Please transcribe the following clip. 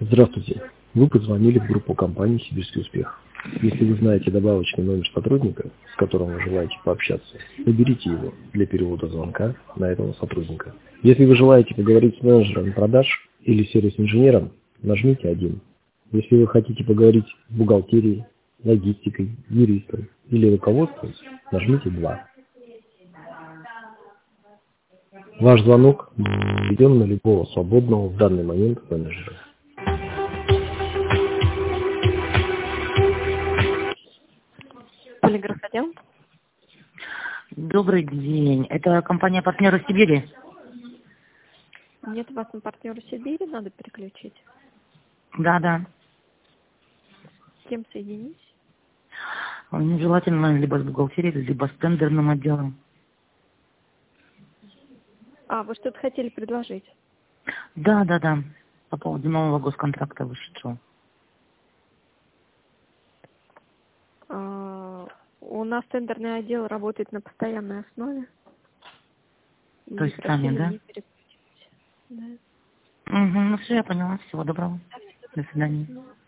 Здравствуйте. Вы позвонили в группу компании «Сибирский успех». Если вы знаете добавочный номер сотрудника, с которым вы желаете пообщаться, наберите его для перевода звонка на этого сотрудника. Если вы желаете поговорить с менеджером продаж или сервис-инженером, нажмите 1. Если вы хотите поговорить с бухгалтерией, логистикой, юристом или руководством, нажмите 2. Ваш звонок переведен на любого свободного в данный момент менеджера. Полиграф-отдел? Добрый день. Это компания «Партнеры Сибири»? Нет, вас на партнеры Сибири надо переключить. Да. С кем соединить? Нежелательно либо с бухгалтерией, либо с тендерным отделом. А, вы что-то хотели предложить? Да. По поводу нового госконтракта вышедшего. У нас тендерный отдел работает на постоянной основе. То есть сами, да? Не переключить. Да. Ну все, я поняла. Всего доброго. До свидания.